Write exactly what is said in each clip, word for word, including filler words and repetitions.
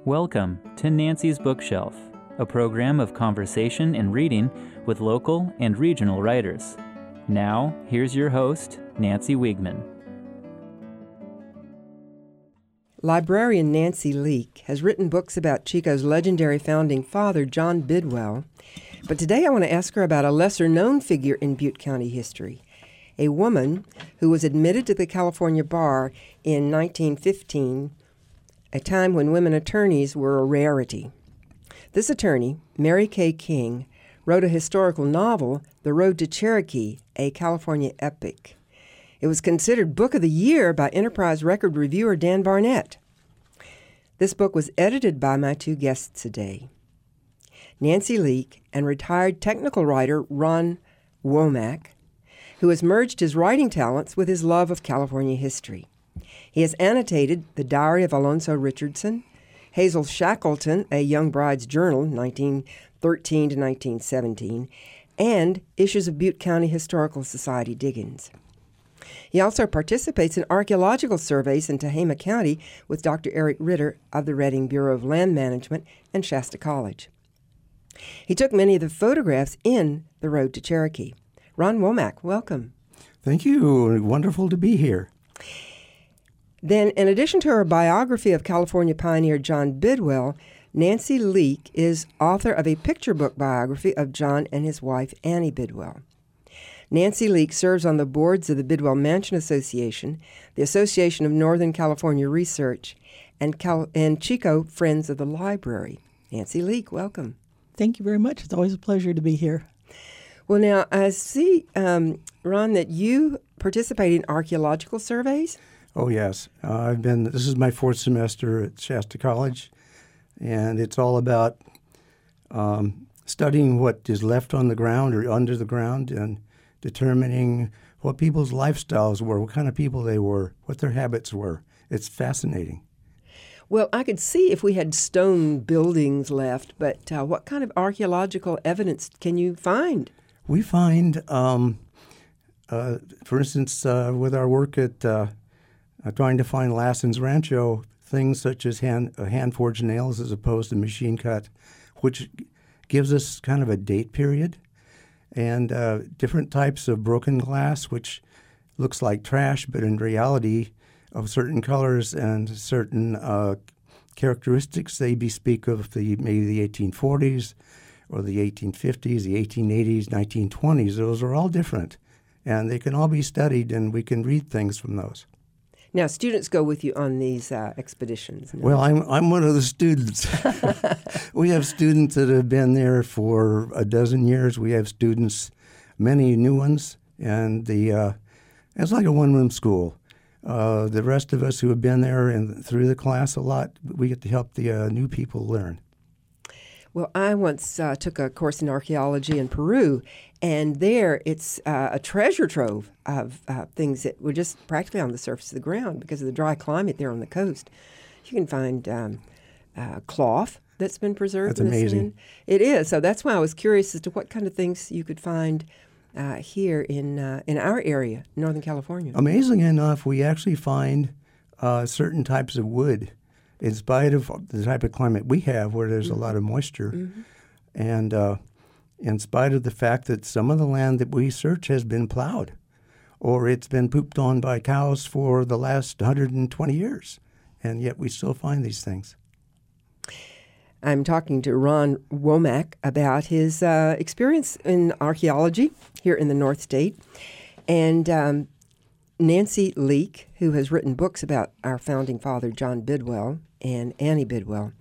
Welcome to Nancy's Bookshelf, a program of conversation and reading with local and regional writers. Now, here's your host, Nancy Wiegman. Librarian Nancy Leake has written books about Chico's legendary founding father, John Bidwell. But today I want to ask her about a lesser-known figure in Butte County history, a woman who was admitted to the California bar in nineteen fifteen, a time when women attorneys were a rarity. This attorney, Mary Kay King, wrote a historical novel, The Road to Cherokee, a California epic. It was considered Book of the Year by Enterprise record reviewer Dan Barnett. This book was edited by my two guests today, Nancy Leake and retired technical writer Ron Womack, who has merged his writing talents with his love of California history. He has annotated The Diary of Alonzo Richardson, Hazel Shackleton, A Young Bride's Journal, nineteen thirteen to nineteen seventeen, and issues of Butte County Historical Society Diggins. He also participates in archaeological surveys in Tehama County with Doctor Eric Ritter of the Redding Bureau of Land Management and Shasta College. He took many of the photographs in The Road to Cherokee. Ron Womack, welcome. Thank you. Wonderful to be here. Then, in addition to her biography of California pioneer John Bidwell, Nancy Leake is author of a picture book biography of John and his wife, Annie Bidwell. Nancy Leake serves on the boards of the Bidwell Mansion Association, the Association of Northern California Research, and, Cal- and Chico Friends of the Library. Nancy Leake, welcome. Thank you very much. It's always a pleasure to be here. Well, now, I see, um, Ron, that you participate in archaeological surveys. Oh, yes. Uh, I've been, this is my fourth semester at Shasta College, and it's all about um, studying what is left on the ground or under the ground and determining what people's lifestyles were, what kind of people they were, what their habits were. It's fascinating. Well, I could see if we had stone buildings left, but uh, what kind of archaeological evidence can you find? We find, um, uh, for instance, uh, with our work at uh, uh, trying to find Lassen's Rancho, things such as hand, uh, hand-forged nails as opposed to machine cut, which gives us kind of a date period, and uh, different types of broken glass, which looks like trash, but in reality, of certain colors and certain uh, characteristics, they bespeak of the maybe the eighteen forties or the eighteen fifties, the eighteen eighties, nineteen twenties. Those are all different, and they can all be studied, and we can read things from those. Now, students go with you on these uh, expeditions. No? Well, I'm I'm one of the students. We have students that have been there for a dozen years. We have students, many new ones, and the uh, it's like a one-room school. Uh, the rest of us who have been there and through the class a lot, we get to help the uh, new people learn. Well, I once uh, took a course in archaeology in Peru, and there it's uh, a treasure trove of uh, things that were just practically on the surface of the ground because of the dry climate there on the coast. You can find um, uh, cloth that's been preserved. That's in amazing. The sand. It is. So that's why I was curious as to what kind of things you could find uh, here in uh, in our area, Northern California. Amazing enough, we actually find uh, certain types of wood, in spite of the type of climate we have where there's mm-hmm. a lot of moisture. Mm-hmm. And uh, in spite of the fact that some of the land that we search has been plowed or it's been pooped on by cows for the last one hundred twenty years, and yet we still find these things. I'm talking to Ron Womack about his uh, experience in archaeology here in the North State, and um, Nancy Leake, who has written books about our founding father, John Bidwell, and Annie Bidwell.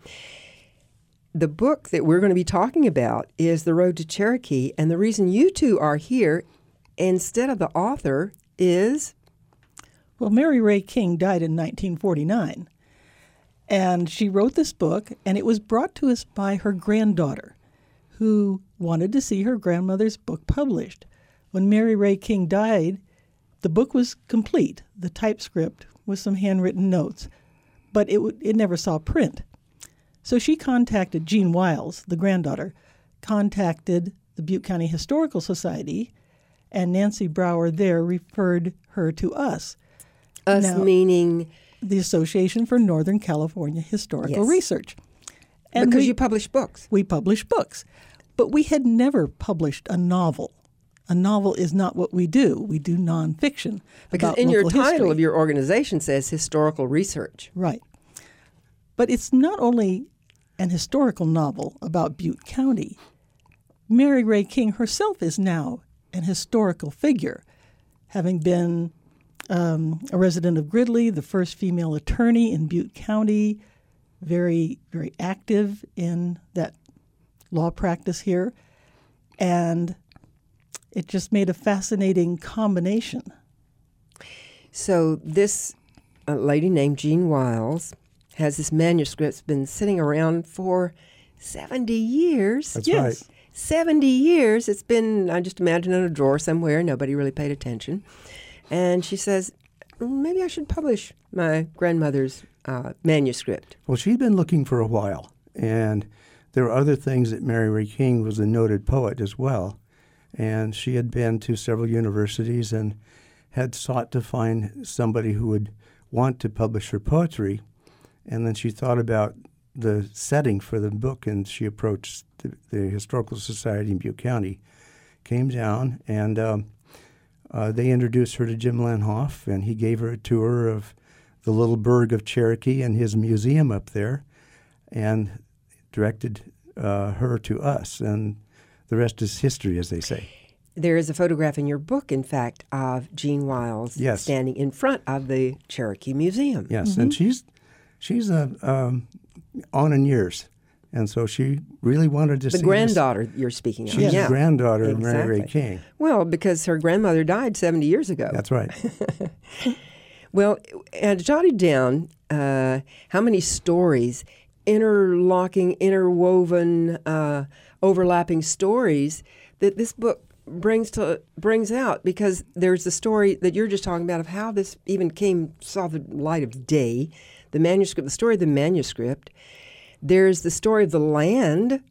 The book that we're going to be talking about is The Road to Cherokee, and the reason you two are here instead of the author is... Well, Mary Ray King died in nineteen forty-nine, and she wrote this book, and it was brought to us by her granddaughter, who wanted to see her grandmother's book published. When Mary Ray King died, the book was complete, the typescript with some handwritten notes, but it w- it never saw print. So she contacted Jean Wiles, the granddaughter, contacted the Butte County Historical Society, and Nancy Brower there referred her to us. Us now, meaning? The Association for Northern California Historical Yes. Research. And because we, you publish books. we publish books. But we had never published a novel. A novel is not what we do. We do nonfiction. Because about in your local title history. of your organization says historical research. Right. But it's not only an historical novel about Butte County. Mary Ray King herself is now an historical figure, having been um, a resident of Gridley, the first female attorney in Butte County, very, very active in that law practice here. And it just made a fascinating combination. So this uh, lady named Jean Wiles has this manuscript that's been sitting around for seventy years. That's Yes. right. seventy years. It's been, I just imagine, in a drawer somewhere. Nobody really paid attention. And she says, maybe I should publish my grandmother's uh, manuscript. Well, she'd been looking for a while, and there were other things that Mary Ray King was a noted poet as well, and she had been to several universities and had sought to find somebody who would want to publish her poetry, and then she thought about the setting for the book, and she approached the, the Historical Society in Butte County, came down, and um, uh, they introduced her to Jim Lenhoff, and he gave her a tour of the little burg of Cherokee and his museum up there, and directed uh, her to us, and the rest is history, as they say. There is a photograph in your book, in fact, of Jean Wiles Yes. standing in front of the Cherokee Museum. Yes, and she's she's a um, on in years, and so she really wanted to The see granddaughter you're speaking of. This. She's yeah. the granddaughter of Mary Ray Exactly. King. Well, because her grandmother died seventy years ago. That's right. Well, I jotted down uh, how many stories, interlocking, interwoven, uh, overlapping stories that this book brings to brings out. Because there's the story that you're just talking about of how this even came saw the light of day, the manuscript, the story of the manuscript. There's the story of the land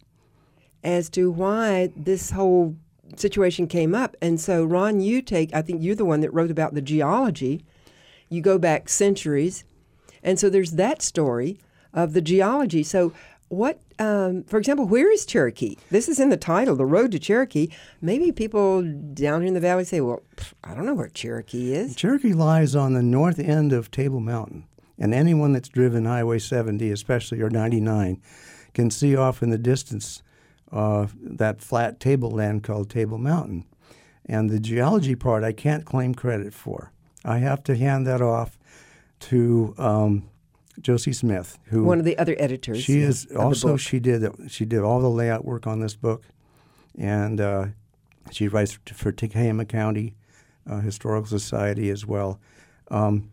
as to why this whole situation came up. And so, Ron, you take, I think you're the one that wrote about the geology. You go back centuries. And so there's that story of the geology. So what, um, for example, where is Cherokee? This is in the title, The Road to Cherokee. Maybe people down here in the valley say, well, pff, I don't know where Cherokee is. Cherokee lies on the north end of Table Mountain, and anyone that's driven Highway seventy, especially or ninety-nine, can see off in the distance uh, that flat tableland called Table Mountain. And the geology part I can't claim credit for. I have to hand that off to um, Josie Smith, who One of the other editors. she yeah, is of the also book. she did she did all the layout work on this book, and uh, she writes for Tucahoma County uh, Historical Society as well. Um,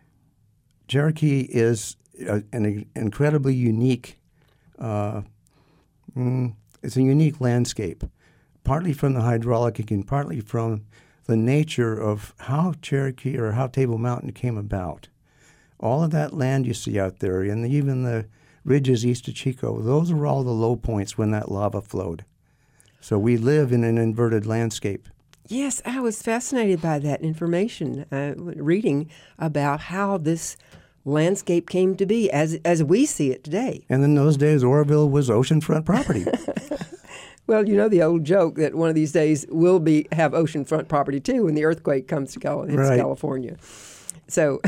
Cherokee is a, an incredibly unique. Uh, mm, it's a unique landscape, partly from the hydraulic and partly from the nature of how Cherokee or how Table Mountain came about. All of that land you see out there, and even the ridges east of Chico, those are all the low points when that lava flowed. So we live in an inverted landscape. Yes, I was fascinated by that information, uh, reading about how this landscape came to be as as we see it today. And in those days, Oroville was oceanfront property. Well, you know the old joke that one of these days we'll be have oceanfront property too when the earthquake comes to Cal- hits Right. California. So,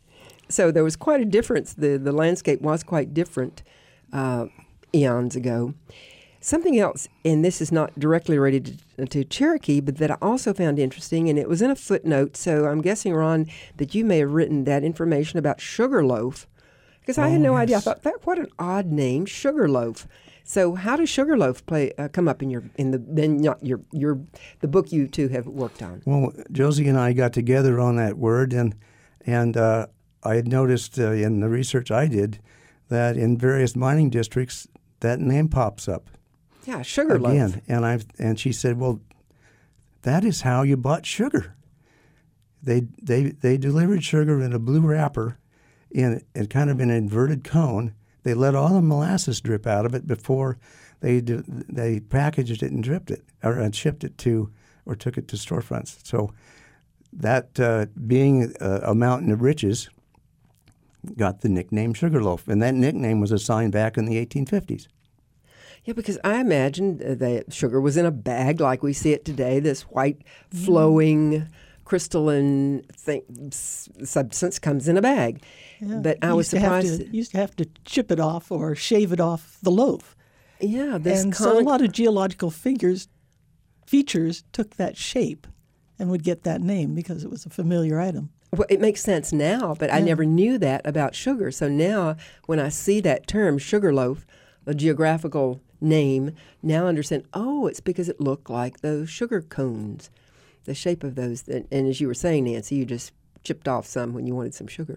so there was quite a difference. The the landscape was quite different uh, eons ago. Something else, and this is not directly related to, to Cherokee, but that I also found interesting, and it was in a footnote. So I'm guessing, Ron, that you may have written that information about Sugarloaf, because I had Oh, no idea. I yes. thought that what an odd name, Sugarloaf. So how does Sugarloaf play uh, come up in your in the then not your your the book you two have worked on? Well, Josie and I got together on that word, and and uh, I had noticed uh, in the research I did that in various mining districts that name pops up Yeah, Sugarloaf. again. And I and she said, "Well, that is how you bought sugar. They they they delivered sugar in a blue wrapper, in in kind of an inverted cone. They let all the molasses drip out of it before they do, they packaged it and dripped it or and shipped it to or took it to storefronts. So that uh, being a, a mountain of riches, got the nickname Sugarloaf, and that nickname was assigned back in the eighteen fifties. Yeah, because I imagined that sugar was in a bag like we see it today, this white, flowing, crystalline thing, substance comes in a bag. Yeah. But I You was used to have surprised. to- You used to have to chip it off or shave it off the loaf. Yeah, this And con- so a lot of geological figures, features took that shape and would get that name because it was a familiar item. Well, it makes sense now, but I Yeah. never knew that about sugar. So now when I see that term, sugarloaf, a geographical name, now I understand, oh, it's because it looked like those sugar cones, the shape of those. And, and as you were saying, Nancy, you just chipped off some when you wanted some sugar.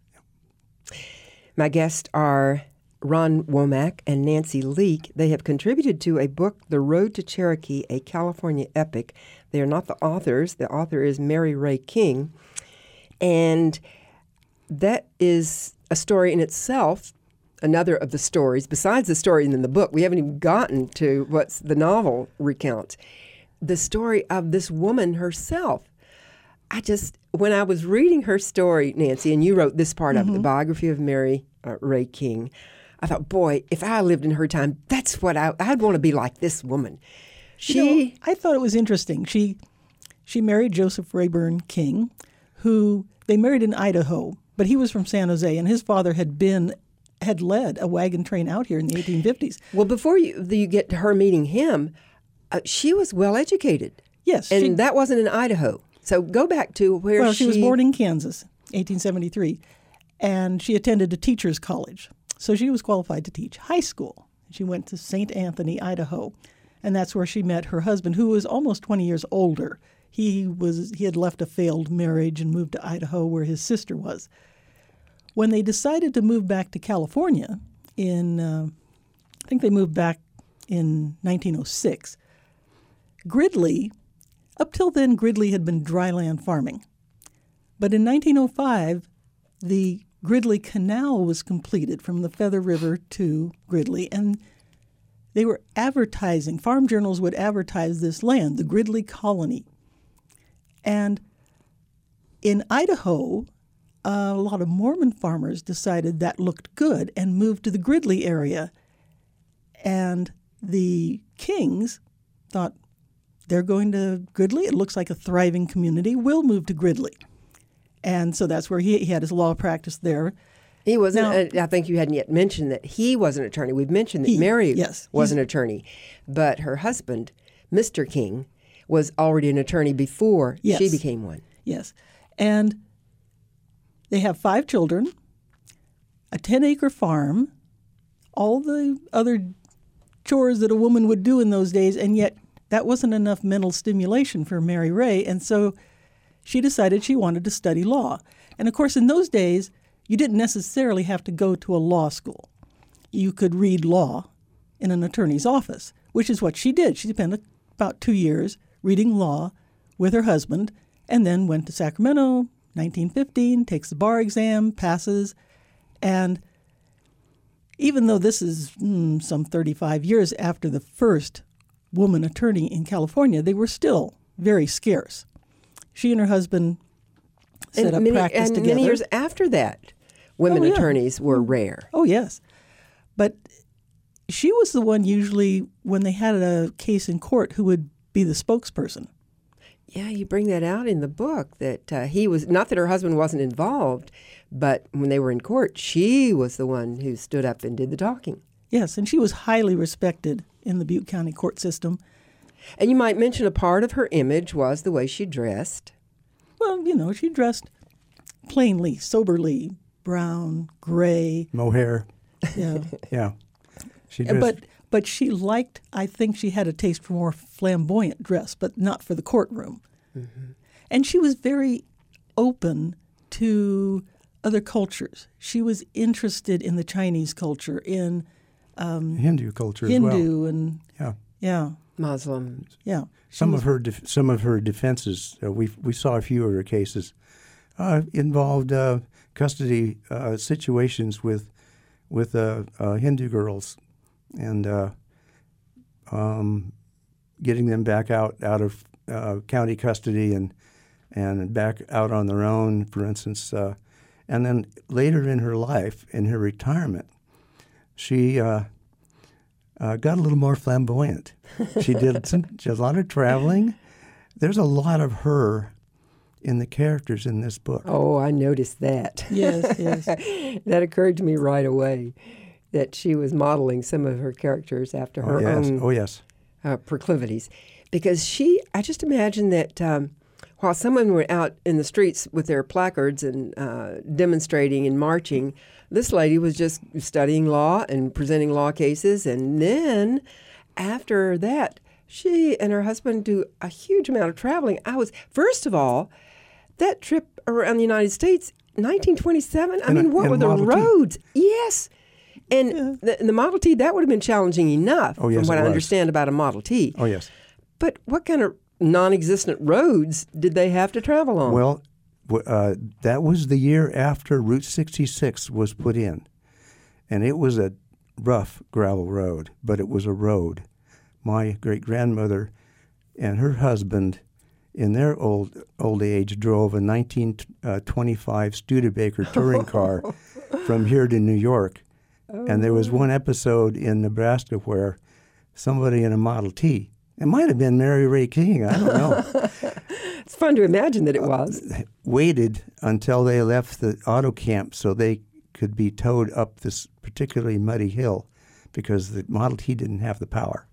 My guests are Ron Womack and Nancy Leake. They have contributed to a book, The Road to Cherokee, a California Epic. They are not the authors. The author is Mary Ray King. And that is a story in itself, another of the stories, besides the story in the book. We haven't even gotten to what the novel recounts. The story of this woman herself. I just, when I was reading her story, Nancy, and you wrote this part Mm-hmm. of it, the biography of Mary uh, Ray King, I thought, boy, if I lived in her time, that's what I, I'd want to be like this woman. She, You know, I thought it was interesting. She she married Joseph Rayburn King, who they married in Idaho, but he was from San Jose, and his father had been had led a wagon train out here in the eighteen fifties. well, before you, you get to her meeting him, uh, she was well educated. Yes, And she, that wasn't in Idaho. So go back to where well, she, she was born in Kansas, eighteen seventy-three, and she attended a teacher's college, so she was qualified to teach high school. She went to Saint Anthony, Idaho, and that's where she met her husband, who was almost twenty years older. He was he had left a failed marriage and moved to Idaho, where his sister was. When they decided to move back to California, in uh, I think they moved back in nineteen oh six, Gridley, up till then, Gridley had been dryland farming. But in nineteen oh five, the Gridley Canal was completed from the Feather River to Gridley, and they were advertising, farm journals would advertise this land, the Gridley Colony. And in Idaho, a lot of Mormon farmers decided that looked good and moved to the Gridley area. And the Kings thought, they're going to Gridley. It looks like a thriving community. We'll move to Gridley. And so that's where he, he had his law practice there. He wasn't, Now- uh, I think you hadn't yet mentioned that he was an attorney. We've mentioned that He- Mary yes, was he's- an attorney. But her husband, Mister King, was already an attorney before Yes. she became one. Yes. And they have five children, a ten-acre farm, all the other chores that a woman would do in those days, and yet that wasn't enough mental stimulation for Mary Ray, and so she decided she wanted to study law. And of course, in those days, you didn't necessarily have to go to a law school. You could read law in an attorney's office, which is what she did. She spent about two years reading law with her husband, and then went to Sacramento, nineteen fifteen, takes the bar exam, passes, and even though this is mm, some thirty-five years after the first woman attorney in California, they were still very scarce. She and her husband set and up many, practice and together. many years after that, women Oh, yeah. attorneys were rare. Oh, yes. But she was the one usually, when they had a case in court, who would be the spokesperson. Yeah, you bring that out in the book that uh, he was, not that her husband wasn't involved, but when they were in court, she was the one who stood up and did the talking. Yes, and she was highly respected in the Butte County court system. And you might mention a part of her image was the way she dressed. Well, you know, she dressed plainly, soberly, brown, gray. Mohair. Yeah. Yeah. She dressed, but but she liked, I think she had a taste for more flamboyant dress, but not for the courtroom. Mm-hmm. And she was very open to other cultures. She was interested in the Chinese culture, in Hindu culture as well. Hindu, and Yeah. yeah, Muslim. yeah. She Some was- of her def- some of her defenses, uh, we we saw a few of her cases, uh, involved uh, custody uh, situations with with uh, uh, Hindu girls, and uh, um, getting them back out out of uh, county custody and and back out on their own. For instance, uh, And then later in her life, in her retirement, she uh, uh, got a little more flamboyant. She did some, she did a lot of traveling. There's a lot of her in the characters in this book. Oh, I noticed that. Yes, yes. That occurred to me right away, that she was modeling some of her characters after her oh, yes. own Oh, yes. uh, proclivities. Because she, I just imagine that um, while someone were out in the streets with their placards and uh, demonstrating and marching, this lady was just studying law and presenting law cases. And then after that, she and her husband do a huge amount of traveling. I was, first of all, that trip around the United States, nineteen twenty-seven, I In a- mean, what in were the Model T. roads? Yes. And the, the Model T, that would have been challenging enough, Oh, yes, from what it I was. understand about a Model T. Oh, yes. But what kind of non-existent roads did they have to travel on? Well, w- uh, that was the year after Route sixty-six was put in. And it was a rough gravel road, but it was a road. My great-grandmother and her husband, in their old old age, drove a nineteen twenty-five Studebaker touring car from here to New York. And there was one episode in Nebraska where somebody in a Model T, it might have been Mary Ray King, I don't know, It's fun to imagine that it was. waited until they left the auto camp so they could be towed up this particularly muddy hill because the Model T didn't have the power.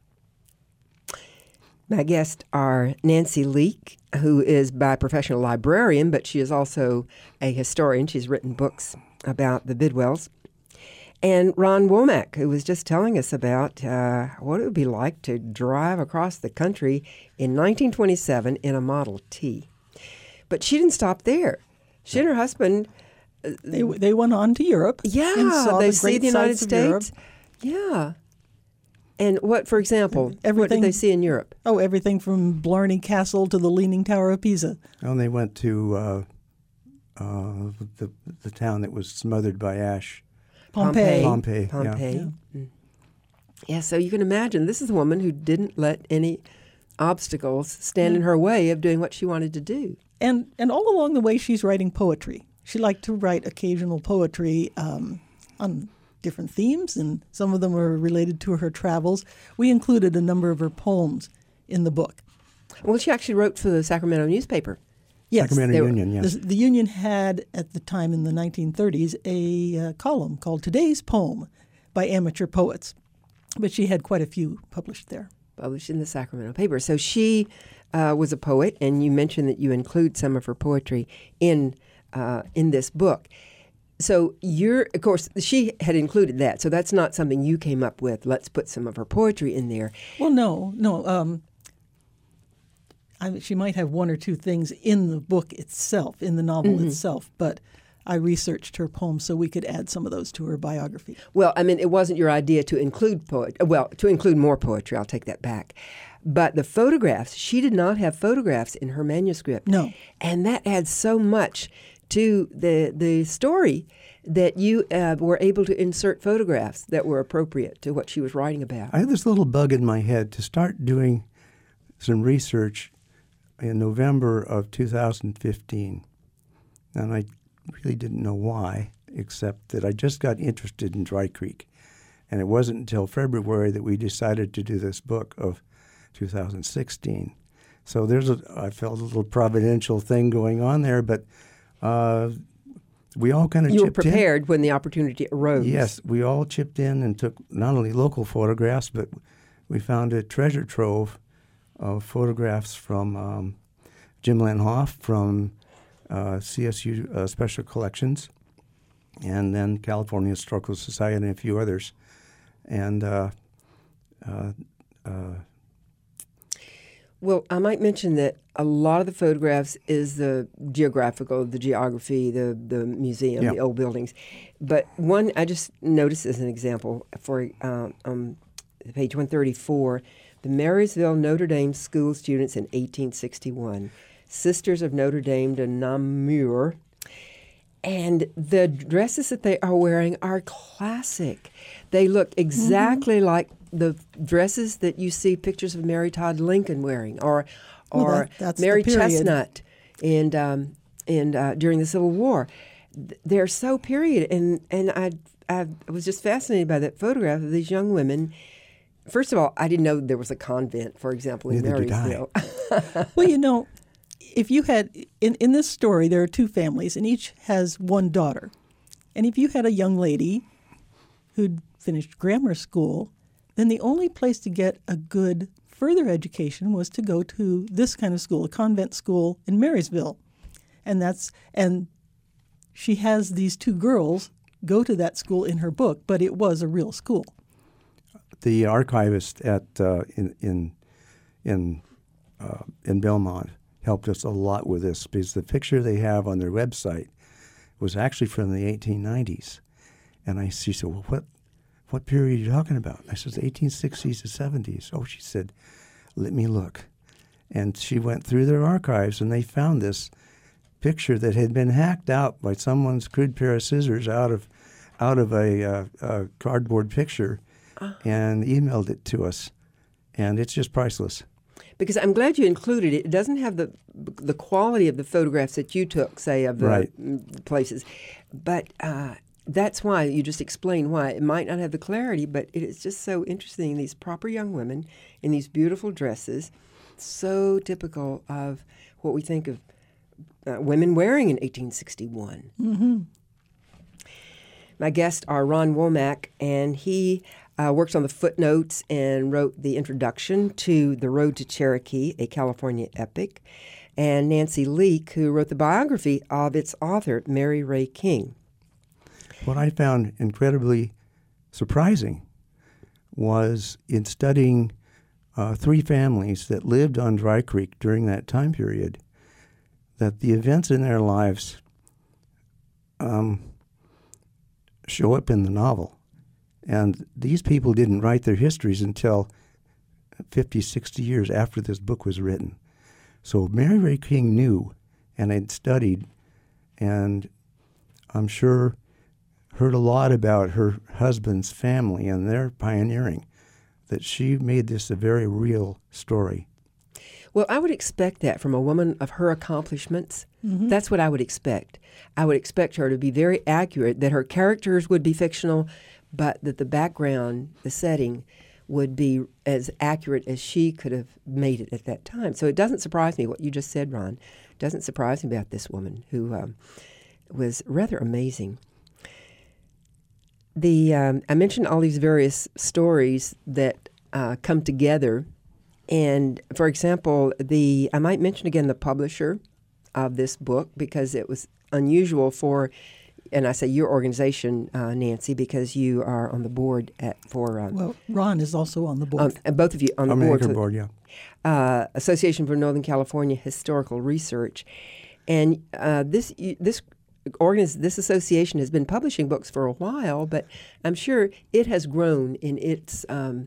My guests are Nancy Leake, who is by profession a librarian, but she is also a historian. She's written books about the Bidwells. And Ron Womack, who was just telling us about uh, what it would be like to drive across the country in nineteen twenty-seven in a Model T. But she didn't stop there. She and her husband, They they went on to Europe. yeah, and saw they the see great the United sights of Europe. States. Yeah. And what, for example, what did Everything- they see in Europe? Oh, everything from Blarney Castle to the Leaning Tower of Pisa. And they went to uh, uh, the, the town that was smothered by ash. Pompeii. Pompeii, yeah. Pompeii. Mm. Yeah, so you can imagine this is a woman who didn't let any obstacles stand in her way of doing what she wanted to do. And and all along the way, she's writing poetry. She liked to write occasional poetry um, on different themes, and some of them were related to her travels. We included a number of her poems in the book. Well, she actually wrote for the Sacramento newspaper. Yes, Sacramento they were- Union, yes. The, the Union had, at the time in the nineteen thirties, a uh, column called Today's Poem by amateur poets. But she had quite a few published there. Published in the Sacramento paper. So she uh, was a poet, and you mentioned that you include some of her poetry in uh, in this book. So you're, of course, she had included that. So that's not something you came up with. Let's put some of her poetry in there. Well, no, no. Um, I, she might have one or two things in the book itself, in the novel Mm-hmm. itself, but I researched her poems so we could add some of those to her biography. Well, I mean, it wasn't your idea to include poet. Well, to include more poetry. I'll take that back. But the photographs, she did not have photographs in her manuscript. No. And that adds so much to the the story that you uh, were able to insert photographs that were appropriate to what she was writing about. I had this little bug in my head to start doing some research in November of two thousand fifteen. And I really didn't know why, except that I just got interested in Dry Creek. And it wasn't until February that we decided to do this book of two thousand sixteen. So there's a, I felt a little providential thing going on there, but uh, we all kind of You were chipped in. prepared when the opportunity arose. Yes, we all chipped in and took not only local photographs, but we found a treasure trove of photographs from um, Jim Lanhoff from uh, C S U uh, Special Collections, and then California Historical Society and a few others. And uh, uh, uh, Well, I might mention that a lot of the photographs is the geographical, the geography, the, the museum, Yeah. the old buildings. But one I just noticed as an example, for um, um, page one thirty-four, the Marysville Notre Dame school students in eighteen sixty-one, Sisters of Notre Dame de Namur. And the dresses that they are wearing are classic. They look exactly mm-hmm. like the dresses that you see pictures of Mary Todd Lincoln wearing, or or well, that, that's Mary the period. Chestnut, and um, and uh, during the Civil War. they're so period. And, and I, I was just fascinated by that photograph of these young women. First of all, I didn't know there was a convent, for example, in Neither did I. Marysville. Well, you know, if you had, in, in this story, there are two families, and each has one daughter. And if you had a young lady who'd finished grammar school, then the only place to get a good further education was to go to this kind of school, a convent school in Marysville. And that's, and she has these two girls go to that school in her book, but it was a real school. The archivist at uh, in in in uh, in Belmont helped us a lot with this, because the picture they have on their website was actually from the eighteen nineties. And I she said, "Well, what what period are you talking about?" I said, eighteen sixties to seventies. Oh, she said, "Let me look." And she went through their archives, and they found this picture that had been hacked out by someone's crude pair of scissors out of out of a, uh, a cardboard picture, uh. and emailed it to us. And it's just priceless. Because I'm glad you included it. It doesn't have the the quality of the photographs that you took, say, of the right. places. But uh, that's why you just explained why. It might not have the clarity, but it is just so interesting. These proper young women in these beautiful dresses, so typical of what we think of uh, women wearing in eighteen sixty-one. Mm-hmm. My guests are Ron Womack, and he uh, works on the footnotes and wrote the introduction to The Road to Cherokee, a California epic, and Nancy Leake, who wrote the biography of its author, Mary Ray King. What I found incredibly surprising was in studying uh, three families that lived on Dry Creek during that time period, that the events in their lives um, show up in the novel. And these people didn't write their histories until fifty, sixty years after this book was written. So Mary Ray King knew and had studied, and I'm sure heard a lot about her husband's family and their pioneering, that she made this a very real story. Well, I would expect that from a woman of her accomplishments. Mm-hmm. That's what I would expect. I would expect her to be very accurate, that her characters would be fictional, but that the background, the setting, would be as accurate as she could have made it at that time. So it doesn't surprise me what you just said, Ron. It doesn't surprise me about this woman who um, was rather amazing. The um, I mentioned all these various stories that uh, come together. And, for example, the I might mention again the publisher of this book, because it was unusual for, and I say your organization, uh, Nancy, because you are on the board at for. Uh, well, Ron is also on the board. Um, both of you on the I'm board. On the board, yeah. Uh, Association for Northern California Historical Research, and uh, this this. Organiz- this association has been publishing books for a while, but I'm sure it has grown in its um,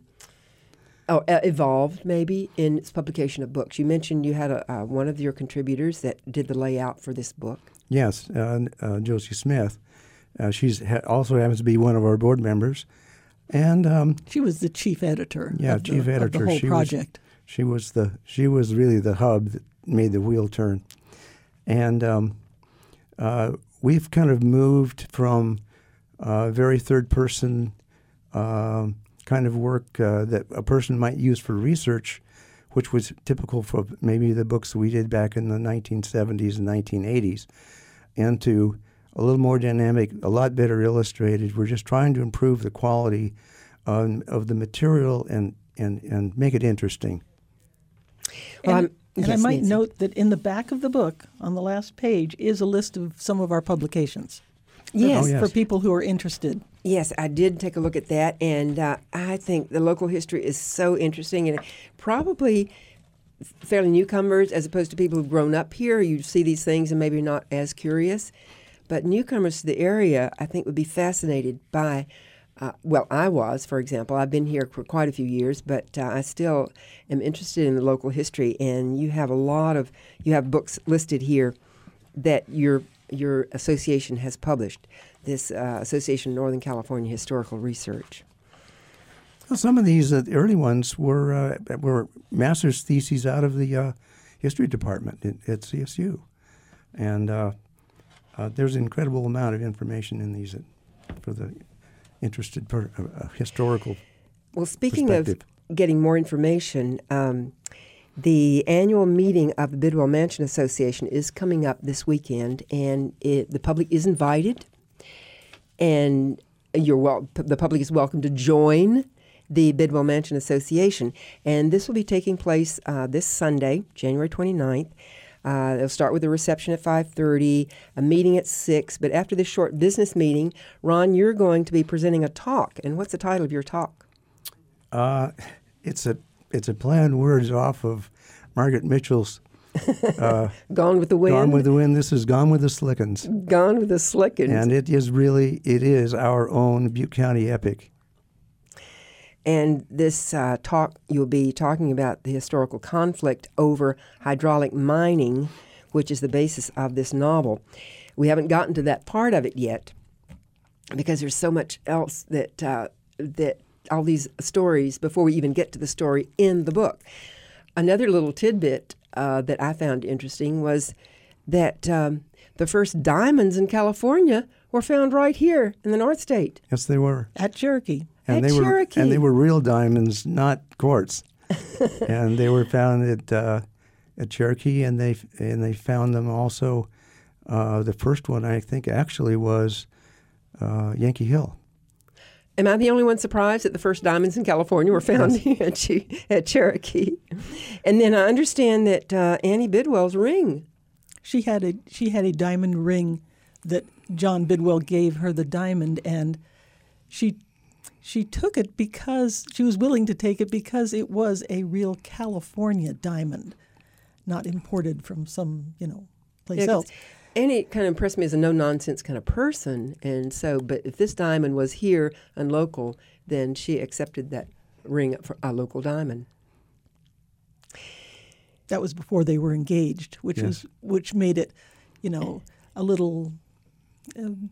oh, uh, evolved maybe in its publication of books. You mentioned you had a, uh, one of your contributors that did the layout for this book. Yes, uh, uh, Josie Smith. Uh, she's ha- also happens to be one of our board members, and um, she was the chief editor. Yeah, of chief the, editor. Of the whole she project. Was, she was the she was really the hub that made the wheel turn, and. Um, Uh, we've kind of moved from uh, very third-person uh, kind of work uh, that a person might use for research, which was typical for maybe the books we did back in the nineteen seventies and nineteen eighties, into a little more dynamic, a lot better illustrated. We're just trying to improve the quality um, of the material and, and, and make it interesting. Well, and I'm, and yes, I might Nancy. note that in the back of the book, on the last page, is a list of some of our publications. Yes. Oh, yes. For people who are interested. Yes, I did take a look at that, and uh, I think the local history is so interesting, and probably fairly newcomers as opposed to people who've grown up here. You see these things and maybe not as curious, but newcomers to the area, I think, would be fascinated by. Uh, well, I was, for example. I've been here for quite a few years, but uh, I still am interested in the local history, and you have a lot of you have books listed here that your your association has published. This uh, Association of Northern California Historical Research. Well, some of these uh, the early ones were uh, were master's theses out of the uh, history department at, at C S U, and uh, uh, there's an incredible amount of information in these that, for the interested per, uh, historical Well, speaking perspective. of getting more information, um, the annual meeting of the Bidwell Mansion Association is coming up this weekend, and it, the public is invited, and you're wel- the public is welcome to join the Bidwell Mansion Association. And this will be taking place uh, this Sunday, January twenty-ninth. Uh, they'll start with a reception at five thirty, a meeting at six. But after this short business meeting, Ron, you're going to be presenting a talk. And what's the title of your talk? Uh, it's a it's a play on words off of Margaret Mitchell's uh, Gone with the Wind? Gone with the Wind. This is Gone with the Slickens. Gone with the Slickens. And it is really, it is our own Butte County epic. And this uh, talk, you'll be talking about the historical conflict over hydraulic mining, which is the basis of this novel. We haven't gotten to that part of it yet because there's so much else that uh, that all these stories before we even get to the story in the book. Another little tidbit uh, that I found interesting was that um, the first diamonds in California were found right here in the North State. Yes, they were. At Cherokee. And At they Cherokee. were and they were real diamonds, not quartz. And they were found at uh, at Cherokee, and they and they found them also. Uh, the first one, I think, actually was uh, Yankee Hill. Am I the only one surprised that the first diamonds in California were found Yes. at, Ch- at Cherokee? And then I understand that uh, Annie Bidwell's ring. She had a she had a diamond ring that John Bidwell gave her the diamond, and she she took it because she was willing to take it because it was a real California diamond, not imported from some, you know, place Yeah, 'cause else. Annie kind of impressed me as a no-nonsense kind of person. And so, but if this diamond was here and local, then she accepted that ring for a local diamond. That was before they were engaged, which Yes. was which made it, you know, a little. Um,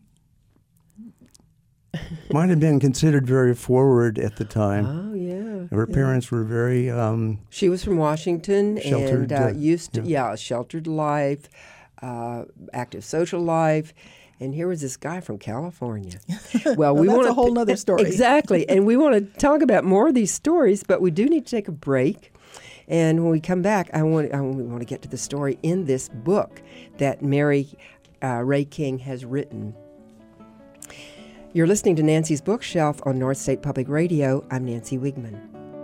Might have been considered very forward at the time. Oh, yeah. Her parents were very um, She was from Washington Sheltered, and uh, uh, used to, yeah. yeah, sheltered life, uh, active social life. And here was this guy from California. Well, we that's want a whole nother story. Exactly. And we want to talk about more of these stories, but we do need to take a break. And when we come back, I want, I want to get to the story in this book that Mary uh, Ray King has written. You're listening to Nancy's Bookshelf on North State Public Radio. I'm Nancy Wigman.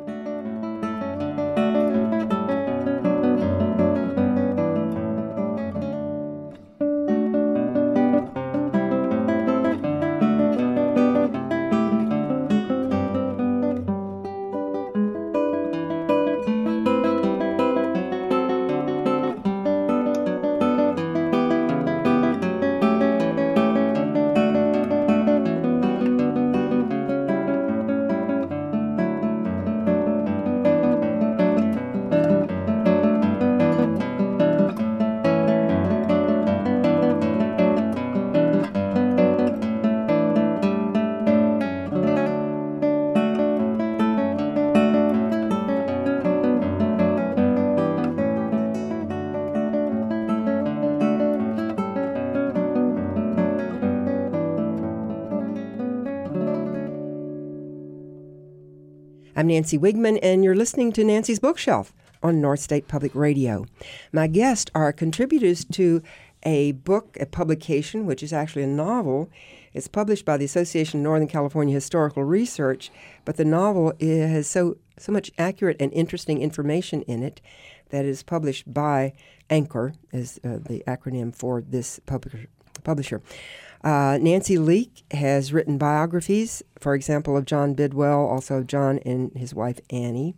I'm Nancy Wigman, and you're listening to Nancy's Bookshelf on North State Public Radio. My guests are contributors to a book, a publication, which is actually a novel. It's published by the Association of Northern California Historical Research, but the novel it has so, so much accurate and interesting information in it that it is published by Anchor, is uh, the acronym for this publisher. publisher. Uh, Nancy Leake has written biographies, for example, of John Bidwell, also of John and his wife Annie.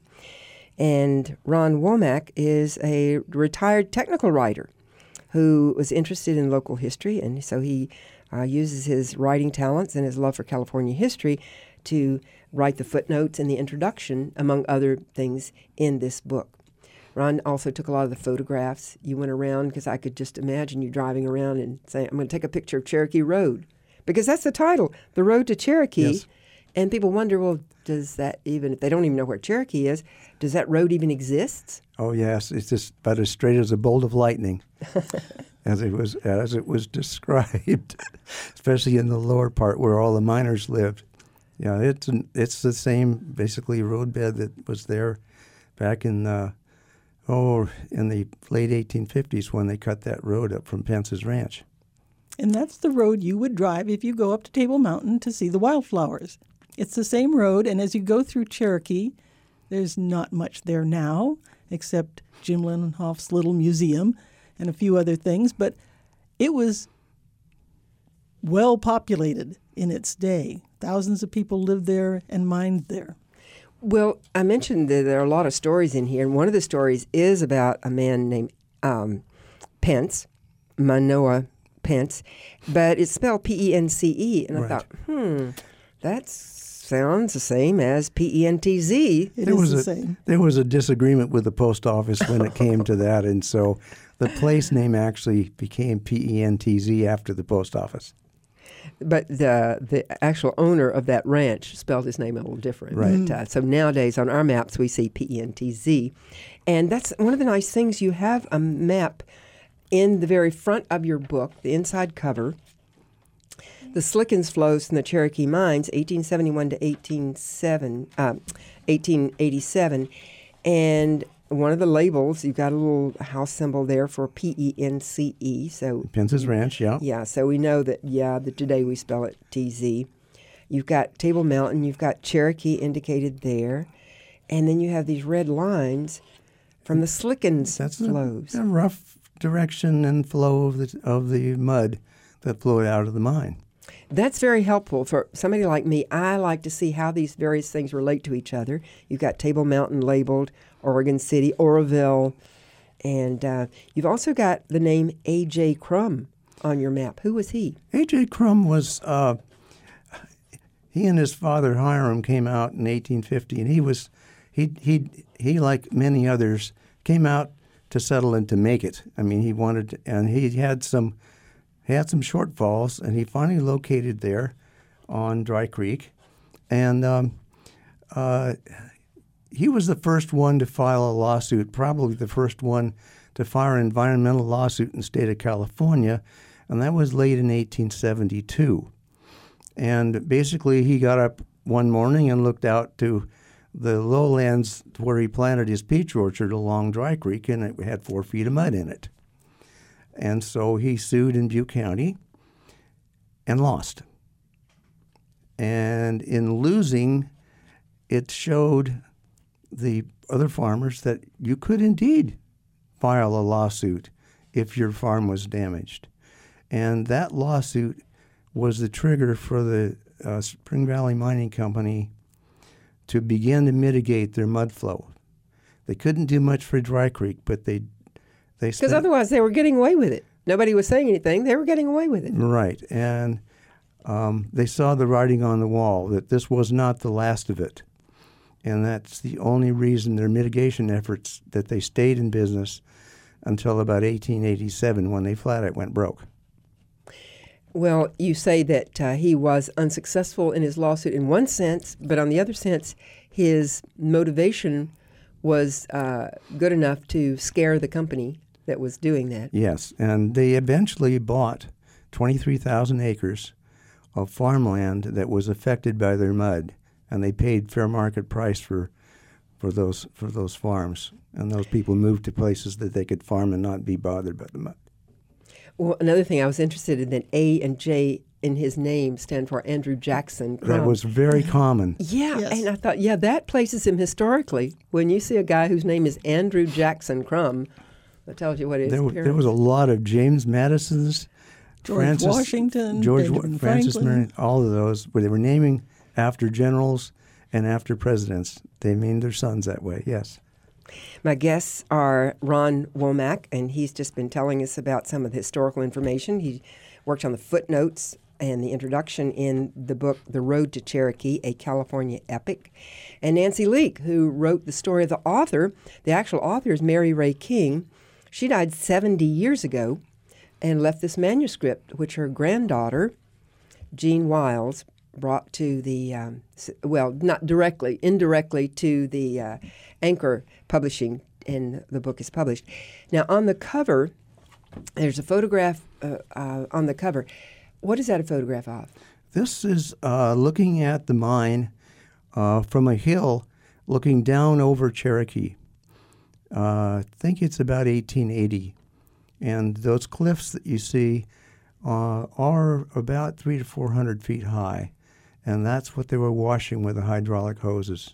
And Ron Womack is a retired technical writer who was interested in local history, and so he uh, uses his writing talents and his love for California history to write the footnotes and the introduction, among other things, in this book. Ron also took a lot of the photographs. You went around, because I could just imagine you driving around and saying, I'm going to take a picture of Cherokee Road, because that's the title, The Road to Cherokee. Yes. And people wonder, well, does that even, if they don't even know where Cherokee is, does that road even exist? Oh, yes. It's just about as straight as a bolt of lightning. as it was as it was described, especially in the lower part where all the miners lived. Yeah, it's an, it's the same basically roadbed that was there back in uh, oh in the late eighteen fifties when they cut that road up from Pence's Ranch. And that's the road you would drive if you go up to Table Mountain to see the wildflowers. It's the same road, and as you go through Cherokee, there's not much there now except Jim Linhoff's little museum and a few other things, but it was well populated in its day. Thousands of people lived there and mined there. Well, I mentioned that there are a lot of stories in here, and one of the stories is about a man named um, Pence, Manoah Pence, but it's spelled P E N C E, and Right. I thought, hmm, that sounds the same as P E N T Z. It there is was the a, same. There was a disagreement with the post office when it came to that, and so the place name actually became P E N T Z after the post office. But the the actual owner of that ranch spelled his name a little different. Right. But, uh, so nowadays on our maps we see P E N T Z. And that's one of the nice things. You have a map in the very front of your book, the inside cover. The Slickens flows from the Cherokee mines, eighteen seventy-one to eighteen eighty-seven. And one of the labels, you've got a little house symbol there for P E N C E. So Pence's Ranch, yeah. Yeah, so we know that, yeah, that today we spell it T Z. You've got Table Mountain, you've got Cherokee indicated there, and then you have these red lines from the Slickens That's flows. the, the rough direction and flow of the of the mud that flowed out of the mine. That's very helpful for somebody like me. I like to see how these various things relate to each other. You've got Table Mountain labeled, Oregon City, Oroville, and uh, you've also got the name A J Crum on your map. Who was he? A J Crum was, uh, he and his father Hiram came out in eighteen fifty, and he was, he, he, he like many others, came out to settle and to make it. I mean, he wanted, to, and he had some, he had some shortfalls, and he finally located there on Dry Creek, and um, uh, he was the first one to file a lawsuit, probably the first one to file an environmental lawsuit in the state of California, and that was late in eighteen seventy-two. And basically, he got up one morning and looked out to the lowlands where he planted his peach orchard along Dry Creek, and it had four feet of mud in it. And so he sued in Butte County and lost. And in losing, it showed the other farmers that you could indeed file a lawsuit if your farm was damaged. And that lawsuit was the trigger for the uh, Spring Valley Mining Company to begin to mitigate their mud flow. They couldn't do much for Dry Creek, but they they Because otherwise they were getting away with it. Nobody was saying anything. They were getting away with it. Right, and um, they saw the writing on the wall that this was not the last of it. And that's the only reason their mitigation efforts, that they stayed in business until about eighteen eighty-seven when they flat out went broke. Well, you say that uh, he was unsuccessful in his lawsuit in one sense, but on the other sense, his motivation was uh, good enough to scare the company that was doing that. Yes, and they eventually bought twenty-three thousand acres of farmland that was affected by their mud, and they paid fair market price for for those for those farms. And those people moved to places that they could farm and not be bothered by the mud. Well, another thing I was interested in, that A and J in his name stand for Andrew Jackson Crum. That was very common. Yeah, Yes. and I thought, yeah, that places him historically. When you see a guy whose name is Andrew Jackson Crum, that tells you what his There, parents. there was a lot of James Madisons, George Francis, Washington, George Benjamin Wa- Francis Franklin. Marion, all of those, where they were naming after generals and after presidents. They named their sons that way, yes. My guests are Ron Womack, and he's just been telling us about some of the historical information. He worked on the footnotes and the introduction in the book The Road to Cherokee, a California Epic. And Nancy Leake, who wrote the story of the author. The actual author is Mary Ray King. She died seventy years ago and left this manuscript, which her granddaughter, Jean Wiles, brought to the, um, well, not directly, indirectly to the uh, Anchor Publishing, and the book is published. Now, on the cover There's a photograph uh, uh, on the cover. What is that a photograph of? This is uh, looking at the mine uh, from a hill looking down over Cherokee. Uh, I think it's about eighteen eighty. And those cliffs that you see uh, are about three to four hundred feet high. And that's what they were washing with the hydraulic hoses.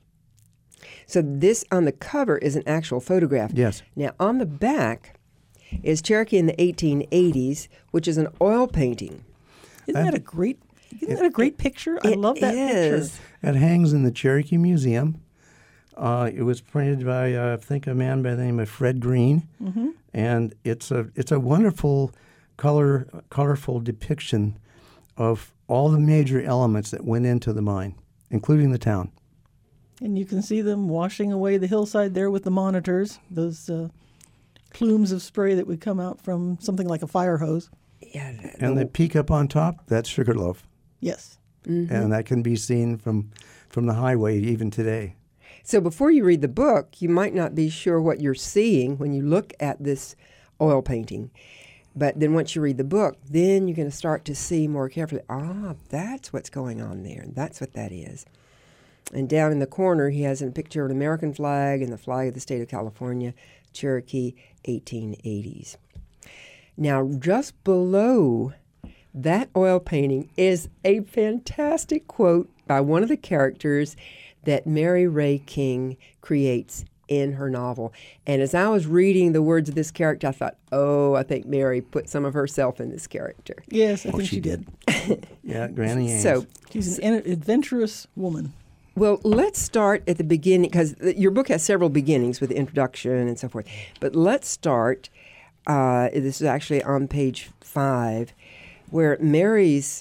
So this on the cover is an actual photograph. Yes. Now on the back is Cherokee in the eighteen eighties, which is an oil painting. Isn't that a great? Isn't that a great picture? I It love that is. picture. It hangs in the Cherokee Museum. Uh, it was printed by, uh, I think, a man by the name of Fred Green, Mm-hmm. and it's a it's a wonderful, color colorful depiction of all the major elements that went into the mine, including the town. And you can see them washing away the hillside there with the monitors, those uh, plumes of spray that would come out from something like a fire hose. Yeah. And the peak up on top, that's Sugarloaf, Yes. Mm-hmm. and that can be seen from from the highway even today. So before you read the book, you might not be sure what you're seeing when you look at this oil painting. But then once you read the book, then you're going to start to see more carefully, ah, that's what's going on there, and that's what that is. And down in the corner, he has a picture of an American flag and the flag of the state of California, Cherokee, eighteen eighties. Now, just below that oil painting is a fantastic quote by one of the characters that Mary Ray King creates in her novel. And as I was reading the words of this character, I thought, oh, I think Mary put some of herself in this character. Yes, I Oh, think she she did. Yeah, Granny Ames. So, She's an adventurous woman. well, let's start at the beginning, because your book has several beginnings with the introduction and so forth. But let's start, uh, this is actually on page five, where Mary's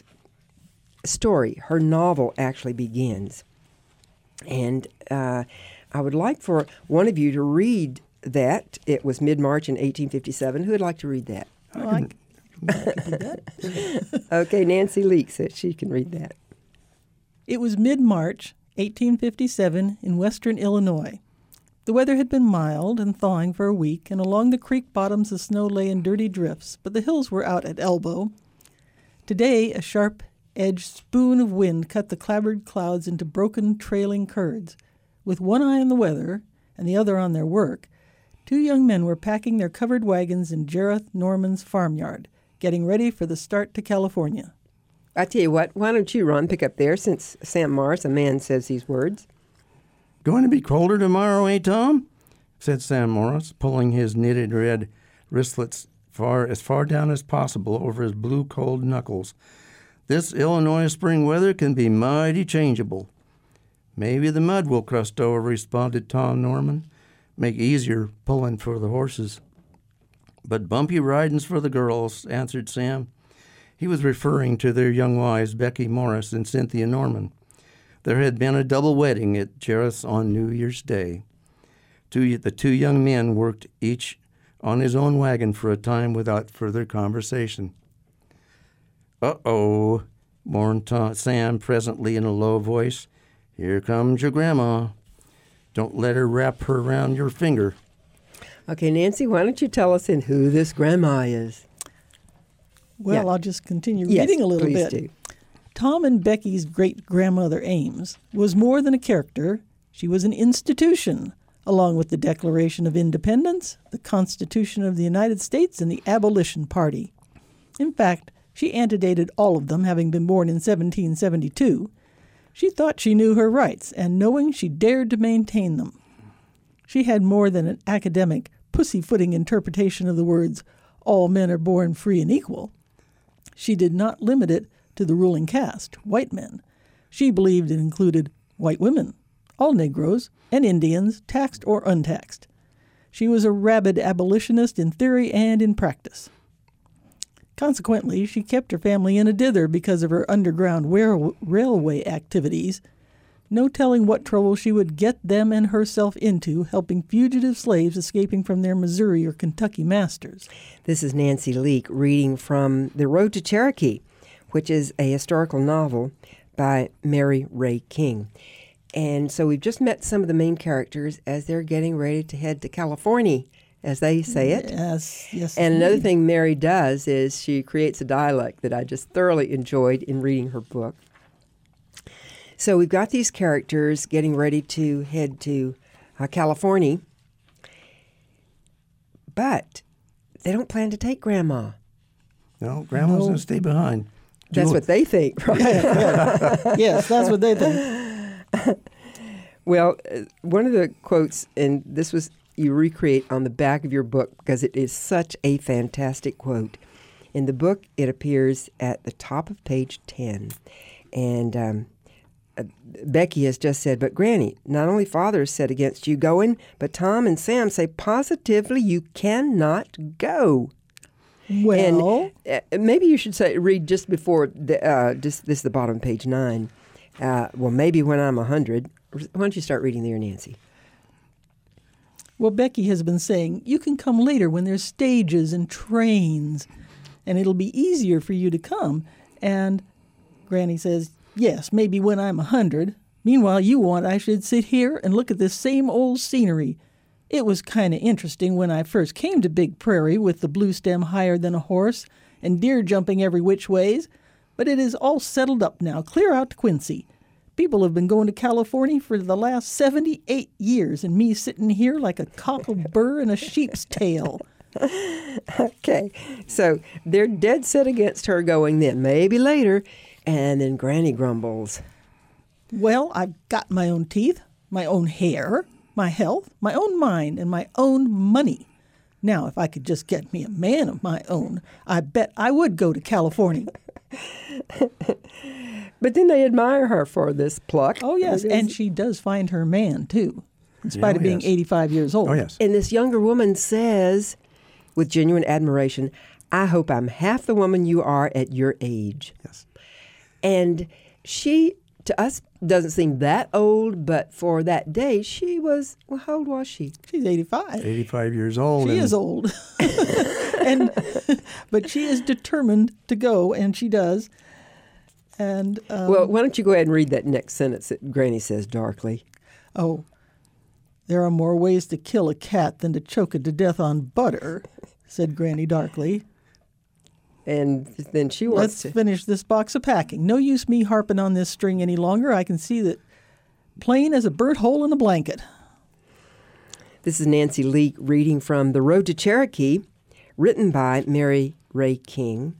story, her novel, actually begins. And uh, I would like for one of you to read that. It was mid-March in eighteen fifty-seven. Who would like to read that? Oh, I, I could do that. Okay, Nancy Leake says she can read that. It was mid-March, eighteen fifty-seven, in western Illinois. The weather had been mild and thawing for a week, and along the creek bottoms the snow lay in dirty drifts, but the hills were out at elbow. Today, a sharp-edged spoon of wind cut the clabbered clouds into broken, trailing curds. With one eye on the weather and the other on their work, two young men were packing their covered wagons in Jareth Norman's farmyard, getting ready for the start to California. I tell you what, why don't you, Ron, pick up there since Sam Morris, a man, says these words. Going to be colder tomorrow, eh, Tom? Said Sam Morris, pulling his knitted red wristlets far as far down as possible over his blue cold knuckles. This Illinois spring weather can be mighty changeable. Maybe the mud will crust over, responded Tom Norman. Make easier pulling for the horses. But bumpy riding's for the girls, answered Sam. He was referring to their young wives, Becky Morris and Cynthia Norman. There had been a double wedding at Jareth on New Year's Day. Two, the two young men worked each on his own wagon for a time without further conversation. Uh-oh, mourned Tom, Sam presently in a low voice. Here comes your grandma. Don't let her wrap her around your finger. Okay, Nancy, why don't you tell us in who this grandma is? Well, Yeah. I'll just continue Yes, reading a little please bit. do. Tom and Becky's great-grandmother Ames was more than a character. She was an institution, along with the Declaration of Independence, the Constitution of the United States, and the Abolition Party. In fact, she antedated all of them, having been born in seventeen seventy-two. She thought she knew her rights, and knowing she dared to maintain them. She had more than an academic, pussyfooting interpretation of the words, all men are born free and equal. She did not limit it to the ruling caste, white men. She believed it included white women, all Negroes, and Indians, taxed or untaxed. She was a rabid abolitionist in theory and in practice. Consequently, she kept her family in a dither because of her underground rail- railway activities. No telling what trouble she would get them and herself into helping fugitive slaves escaping from their Missouri or Kentucky masters. This is Nancy Leake reading from The Road to Cherokee, which is a historical novel by Mary Ray King. And so we've just met some of the main characters as they're getting ready to head to California, as they say it. Yes, yes. And another indeed. thing Mary does is she creates a dialect that I just thoroughly enjoyed in reading her book. So we've got these characters getting ready to head to uh, California, but they don't plan to take Grandma. No, Grandma's No. going to stay behind. That's Do- what they think, right? Yes, that's what they think. Well, uh, one of the quotes, and this was you recreate on the back of your book because it is such a fantastic quote. In the book, it appears at the top of page ten. And um, uh, Becky has just said, but Granny, not only Father is set against you going, but Tom and Sam say positively you cannot go. Well, And uh, maybe you should say read just before, the, uh, just, this is the bottom of page nine. Uh, well, maybe when I'm one hundred. Why don't you start reading there, Nancy? well, Becky has been saying, you can come later when there's stages and trains, and it'll be easier for you to come. And Granny says, yes, maybe when I'm a hundred. Meanwhile, you want I should sit here and look at this same old scenery. It was kind of interesting when I first came to Big Prairie with the blue stem higher than a horse and deer jumping every which ways, but it is all settled up now, clear out to Quincy. People have been going to California for the last seventy-eight years, and me sitting here like a cockle burr in a sheep's tail. Okay, so they're dead set against her going then, maybe later, and then Granny grumbles. Well, I've got my own teeth, my own hair, my health, my own mind, and my own money. Now, if I could just get me a man of my own, I bet I would go to California. But then they admire her for this pluck. Oh, yes, It and is- she does find her man, too, in spite Yeah, of being yes. eighty-five years old. Oh, yes. And this younger woman says, with genuine admiration, I hope I'm half the woman you are at your age. Yes. And she, to us, doesn't seem that old, but for that day, she was, well, how old was she? She's eighty-five. eighty-five years old. She and is old. and But she is determined to go, and she does. And um, Well, why don't you go ahead and read that next sentence that Granny says darkly. oh, there are more ways to kill a cat than to choke it to death on butter, said Granny darkly. And then she wants Let's to. finish this box of packing. No use me harping on this string any longer. I can see that plain as a burnt hole in a blanket. This is Nancy Leake reading from The Road to Cherokee, written by Mary Ray King.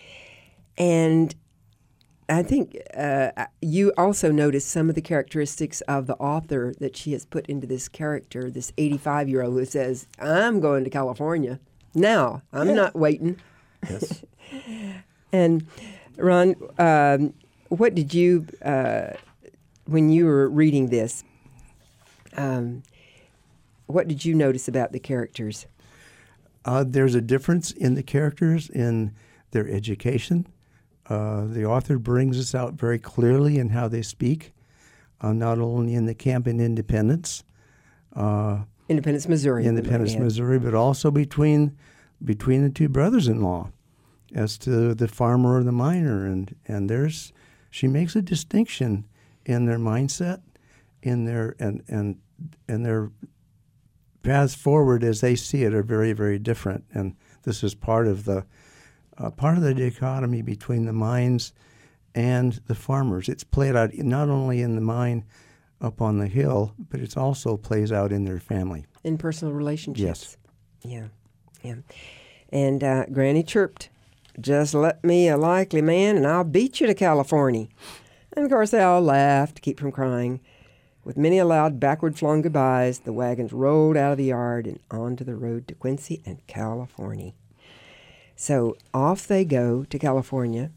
And I think uh, you also notice some of the characteristics of the author that she has put into this character, this eighty-five-year-old who says, I'm going to California. Now, I'm Yeah. not waiting. Yes. And Ron, um, what did you, uh, when you were reading this, um, what did you notice about the characters? Uh, there's a difference in the characters in their education. Uh, the author brings us out very clearly in how they speak, uh, not only in the camp in Independence, uh, Independence, Missouri. Independence, Yeah. Missouri, but also between between the two brothers-in-law, as to the farmer and the miner, and and there's she makes a distinction in their mindset, in their and and and their paths forward as they see it are very very different, and this is part of the uh, part of the dichotomy between the mines and the farmers. It's played out not only in the mine up on the hill, but it also plays out in their family. In personal relationships. Yes. Yeah, yeah. And uh, Granny chirped, just let me a likely man and I'll beat you to California. And of course they all laughed to keep from crying. With many a loud backward flung goodbyes, the wagons rolled out of the yard and onto the road to Quincy and California. So off they go to California.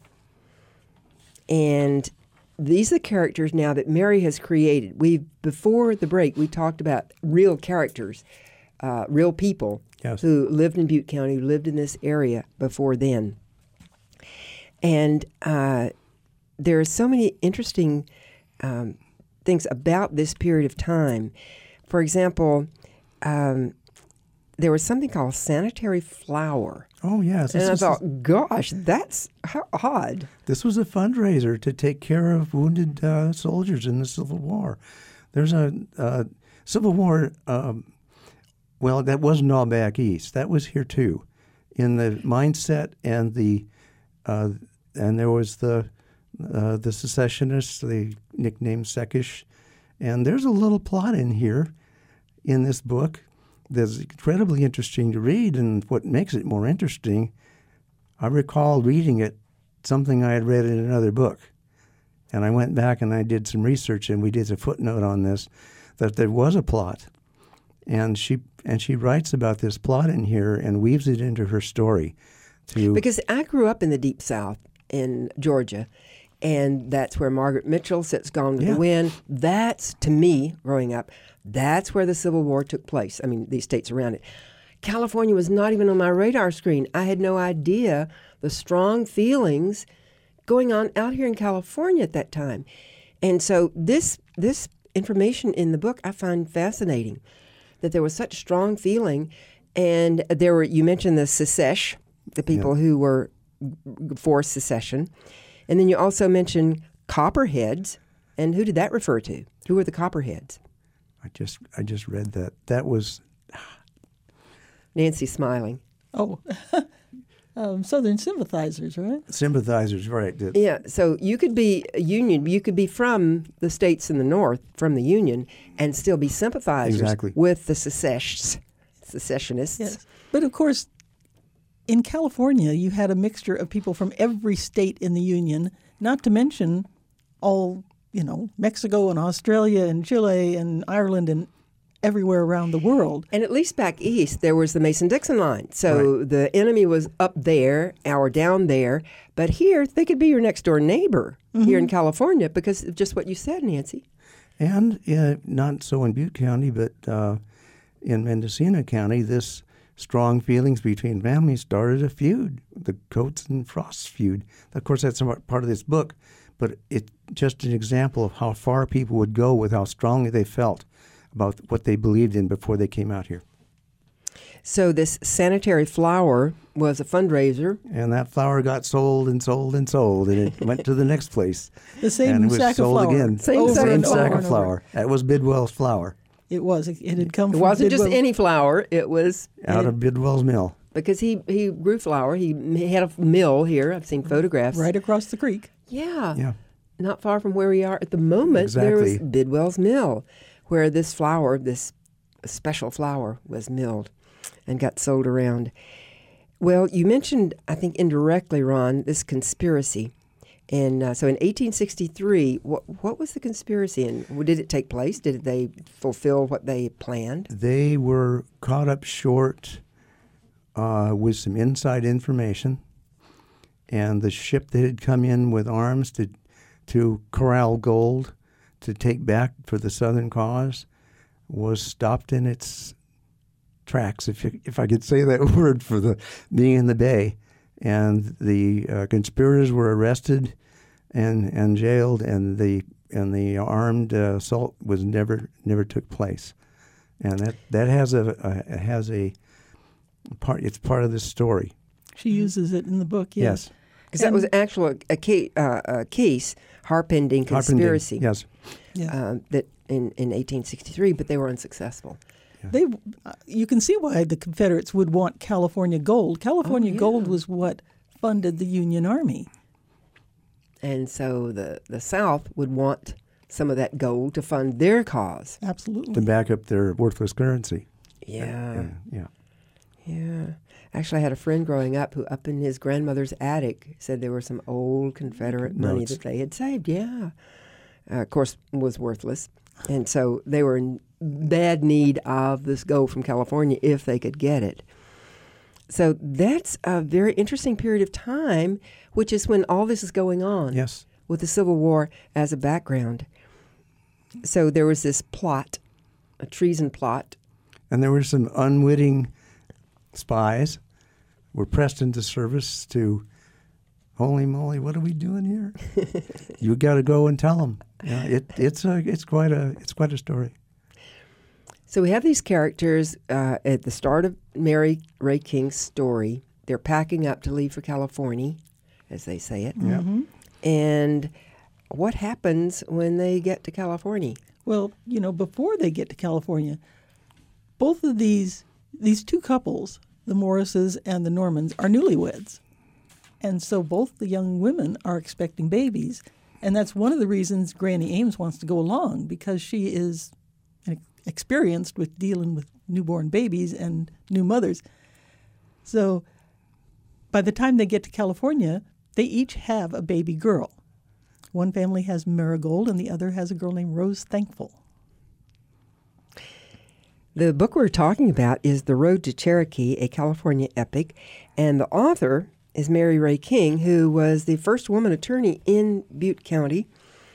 And these are the characters now that Mary has created. We before the break, we talked about real characters, uh, real people Yes. who lived in Butte County, who lived in this area before then. And uh, there are so many interesting um, things about this period of time. For example, um, there was something called sanitary flour. Oh yes, And this I was, thought, gosh, that's ho- odd. this was a fundraiser to take care of wounded uh, soldiers in the Civil War. There's a uh, Civil War um, Well, that wasn't all back east. That was here too, in the mindset and the, uh, and there was the, uh, the secessionists, they nicknamed Seckish, and there's a little plot in here, in this book, that's incredibly interesting to read. And what makes it more interesting, I recall reading it, something I had read in another book, and I went back and I did some research, and we did a footnote on this, that there was a plot. And she and she writes about this plot in here and weaves it into her story. To Because I grew up in the Deep South in Georgia, and that's where Margaret Mitchell sits Gone with Yeah. the Wind. That's, to me, growing up, that's where the Civil War took place. I mean, these states around it. California was not even on my radar screen. I had no idea the strong feelings going on out here in California at that time. And so this this information in the book I find fascinating, that there was such strong feeling. And there were, you mentioned the secesh, the people Yeah. who were for secession. And then you also mentioned Copperheads. And who did that refer to? Who were the Copperheads? I just I just read that. That was Nancy smiling. Oh, um, Southern sympathizers, right? sympathizers, right? that- Yeah, so you could be a Union, you could be from the states in the North, from the Union, and still be sympathizers Exactly. with the secessionists. secessionists. Yes. But of course, in California, you had a mixture of people from every state in the Union, not to mention all, you know, Mexico and Australia and Chile and Ireland and everywhere around the world. And at least back east, there was the Mason-Dixon line. So the enemy was up there or down there. But here, they could be your next-door neighbor here in California because of just what you said, Nancy. And uh, not so in Butte County, but uh, in Mendocino County, this strong feelings between families started a feud, the Coates and Frost feud. Of course, that's not part of this book, but it's just an example of how far people would go with how strongly they felt about what they believed in before they came out here. So this sanitary flour was a fundraiser. And that flour got sold and sold and sold, and it went to the next place. The same and it was sack of sold flour. again. Same over sack Same and of over sack and of over. flour. That was Bidwell's flour It was. It, it had come It from wasn't just Bidwell. any flour. It was out of Bidwell's mill. because he, he grew flour. He, he had a mill here. I've seen photographs. right across the creek. Yeah. Yeah. Not far from where we are at the moment. There was Exactly. Bidwell's Mill, where this flour, this special flour, was milled and got sold around. Well, you mentioned, I think indirectly, Ron, this conspiracy. And uh, so in eighteen sixty-three, what, what was the conspiracy and did it take place? Did they fulfill what they planned? They were caught up short uh, with some inside information, and the ship that had come in with arms to to corral gold to take back for the Southern cause was stopped in its tracks, if you, if I could say that word, for the being in the bay, and the uh, conspirators were arrested and and jailed, and the and the armed uh, assault was never never took place, and that that has a, a has a part. It's part of this story. She uses it in the book, yes. Yes, Because that was actually a, ca- uh, a case, harpending conspiracy, Harpending, yes. Yeah. uh, that in, in eighteen sixty-three, but they were unsuccessful. They, uh, you can see why the Confederates would want California gold. California Oh, yeah. gold was what funded the Union Army. And so the, the South would want some of that gold to fund their cause. Absolutely. To back up their worthless currency. Yeah, yeah. yeah. Actually, I had a friend growing up who, up in his grandmother's attic, said there were some old Confederate money Notes. that they had saved. Yeah, uh, of course, was worthless, and so they were in bad need of this gold from California if they could get it. So that's a very interesting period of time, which is when all this is going on. Yes. With the Civil War as a background. So there was this plot, a treason plot. And there were some unwitting spies were pressed into service to, holy moly, what are we doing here? You got to go and tell them. Yeah, it, it's a it's quite a it's quite a story. So we have these characters uh, at the start of Mary Ray King's story. They're packing up to leave for California, as they say it. Yeah. And what happens when they get to California? Well, you know, before they get to California, both of these these two couples, the Morrises and the Normans, are newlyweds. And so both the young women are expecting babies. And that's one of the reasons Granny Ames wants to go along, because she is experienced with dealing with newborn babies and new mothers. So by the time they get to California, they each have a baby girl. One family has Marigold, and the other has a girl named Rose Thankful. The book we're talking about is The Road to Cherokee, a California epic, and the author is Mary Ray King, who was the first woman attorney in Butte County,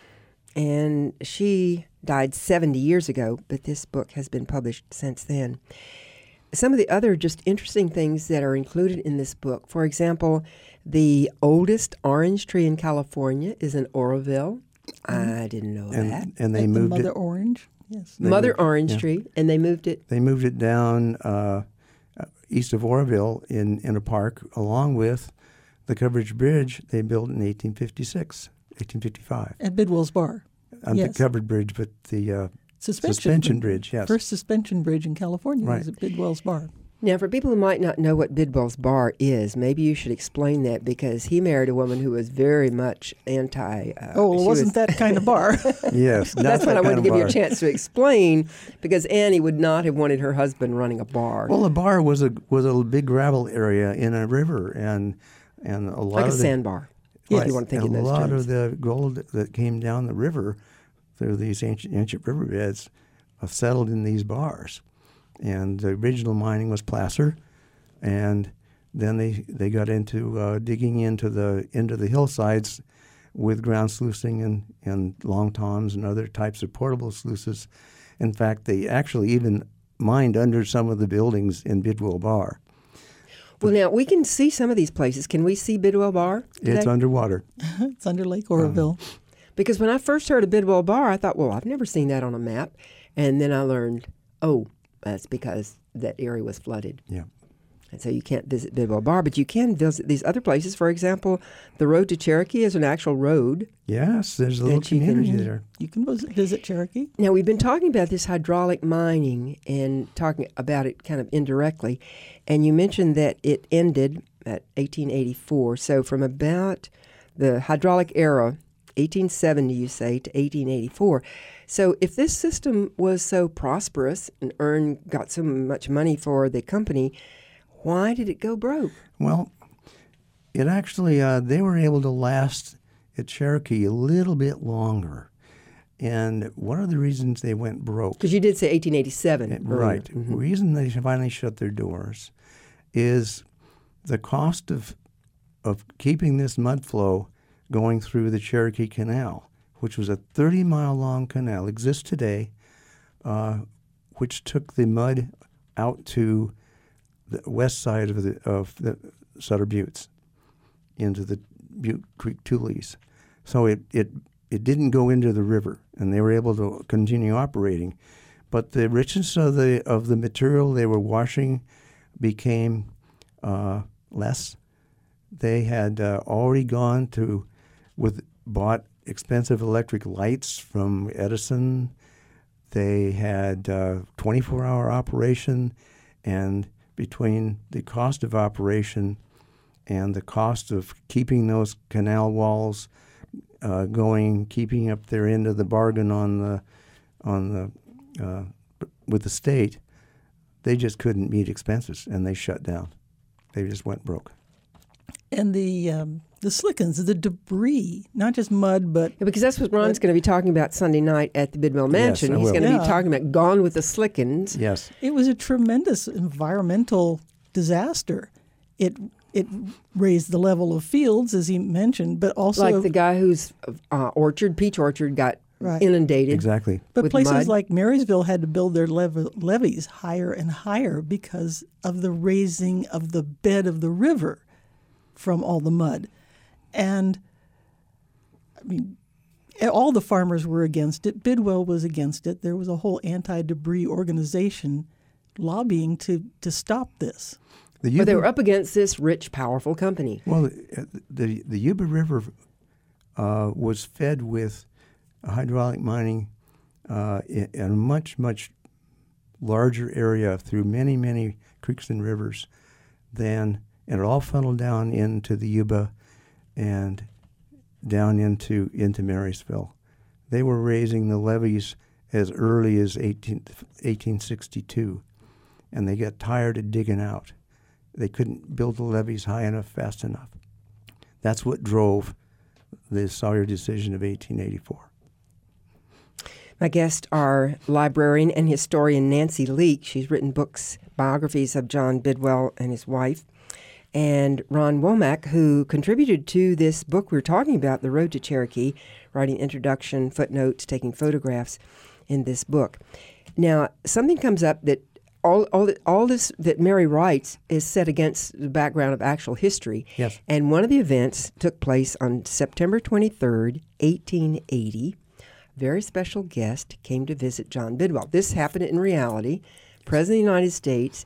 and she died seventy years ago, but this book has been published since then. Some of the other just interesting things that are included in this book, for example, the oldest orange tree in California is in Oroville. Mm-hmm. I didn't know and, that. And they and moved the Mother it. Orange, yes. Mother moved, Orange yeah. tree, and they moved it. They moved it down uh, east of Oroville in, in a park, along with the Covered Bridge they built in eighteen fifty-six, eighteen fifty-five. At Bidwell's Bar. On yes. the Covered Bridge, but the uh, suspension, suspension bridge, yes. First suspension bridge in California Right. was at Bidwell's Bar. Now, for people who might not know what Bidwell's Bar is, maybe you should explain that, because he married a woman who was very much anti. Uh, Oh, well, it she wasn't was, that kind of bar. Yes, not That's that what I wanted kind to of give you a bar. chance to explain, because Annie would not have wanted her husband running a bar. Well, the bar was a was a big gravel area in a river, and and a lot like of a the, sandbar, Right. if you want to think and in a those lot terms. of the gold that came down the river through these ancient ancient riverbeds uh, settled in these bars, and the original mining was placer, and then they they got into uh, digging into the into the hillsides with ground sluicing and and long toms and other types of portable sluices. In fact, they actually even mined under some of the buildings in Bidwell Bar. Well, now, we can see some of these places. Can we see Bidwell Bar today? It's underwater. It's under Lake Oroville. Because when I first heard of Bidwell Bar, I thought, well, I've never seen that on a map. And then I learned, oh, that's because that area was flooded. Yeah. And so you can't visit Bidwell Bar, but you can visit these other places. For example, the Road to Cherokee is an actual road. Yes, there's a little That you can- community there. You can visit, visit Cherokee. Now, we've been talking about this hydraulic mining and talking about it kind of indirectly. And you mentioned that it ended at eighteen eighty-four. So from about the hydraulic era, eighteen seventy, you say, to eighteen eighty-four. So if this system was so prosperous and earned, got so much money for the company, why did it go broke? Well, it actually, uh, they were able to last at Cherokee a little bit longer. And one of the reasons they went broke. Because you did say eighteen eighty-seven. Uh, Right. The Mm-hmm. reason they finally shut their doors is the cost of of keeping this mud flow going through the Cherokee Canal, which was a thirty-mile-long canal, exists today, uh, which took the mud out to the west side of the of the Sutter Buttes into the Butte Creek Tules. So it, it it didn't go into the river, and they were able to continue operating. But the richness of the of the material they were washing became uh, less. They had uh, already gone to with bought expensive electric lights from Edison. They had uh, twenty-four hour operation, and between the cost of operation and the cost of keeping those canal walls uh, going, keeping up their end of the bargain on the on the uh, with the state, they just couldn't meet expenses, and they shut down. They just went broke. And the um, the slickens, the debris, not just mud, but Yeah, because that's what Ron's going to be talking about Sunday night at the Bidwell Mansion. I He's will. going to Yeah. be talking about Gone with the Slickens. Yes. it was a tremendous environmental disaster. It it raised the level of fields, as he mentioned, but also Like the guy whose uh, orchard, peach orchard, got Right. inundated. Exactly. But with places mud. like Marysville had to build their lev- levees higher and higher because of the raising of the bed of the river from all the mud. And, I mean, all the farmers were against it. Bidwell was against it. There was a whole anti-debris organization lobbying to, to stop this. The But they Yuba- were up against this rich, powerful company. Well, the the, the Yuba River uh, was fed with hydraulic mining uh, in, in a much, much larger area through many, many creeks and rivers than, and it all funneled down into the Yuba and down into, into Marysville. They were raising the levees as early as eighteen sixty-two, and they got tired of digging out. They couldn't build the levees high enough, fast enough. That's what drove the Sawyer decision of eighteen eighty-four. My guests are librarian and historian Nancy Leake. She's written books, biographies of John Bidwell and his wife, and Ron Womack, who contributed to this book we're talking about, The Road to Cherokee, writing introduction, footnotes, taking photographs in this book. Now, something comes up that all all, all this that Mary writes is set against the background of actual history. Yes. And one of the events took place on September twenty-third, eighteen eighty. A very special guest came to visit John Bidwell. This happened in reality, President of the United States.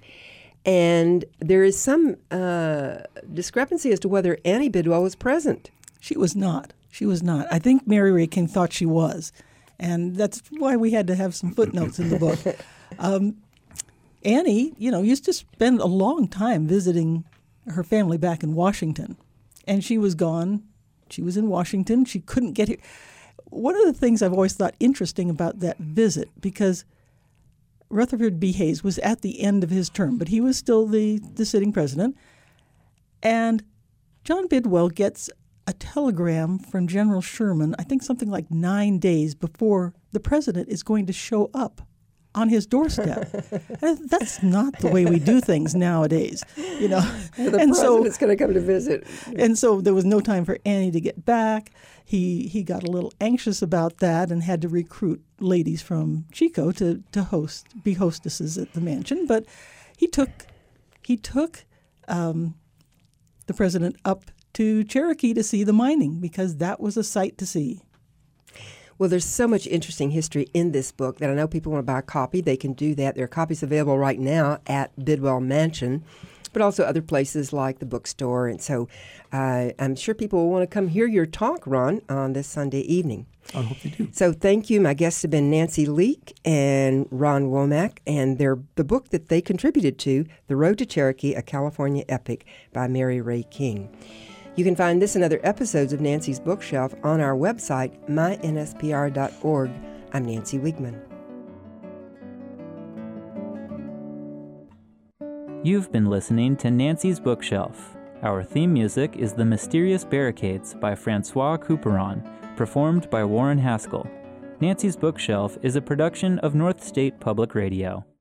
And there is some uh, discrepancy as to whether Annie Bidwell was present. She was not. She was not. I think Mary Ray King thought she was. And that's why we had to have some footnotes in the book. Um, Annie, you know, used to spend a long time visiting her family back in Washington. And she was gone. She was in Washington. She couldn't get here. One of the things I've always thought interesting about that visit, because Rutherford B. Hayes was at the end of his term, but he was still the, the sitting president. And John Bidwell gets a telegram from General Sherman, I think something like nine days before the president is going to show up on his doorstep. And that's not the way we do things nowadays, you know. The and president's so, going to come to visit. And so there was no time for Annie to get back. He he got a little anxious about that and had to recruit ladies from Chico to, to host be hostesses at the mansion. But he took he took um, the president up to Cherokee to see the mining, because that was a sight to see. Well, there's so much interesting history in this book that I know people want to buy a copy. They can do that. There are copies available right now at Bidwell Mansion, but also other places like the bookstore. And so uh, I'm sure people will want to come hear your talk, Ron, on this Sunday evening. I hope they do. So thank you. My guests have been Nancy Leake and Ron Womack, and their the book that they contributed to, The Road to Cherokee, A California Epic by Mary Ray King. You can find this and other episodes of Nancy's Bookshelf on our website, my N S P R dot org. I'm Nancy Wiegman. You've been listening to Nancy's Bookshelf. Our theme music is The Mysterious Barricades by Francois Couperin, performed by Warren Haskell. Nancy's Bookshelf is a production of North State Public Radio.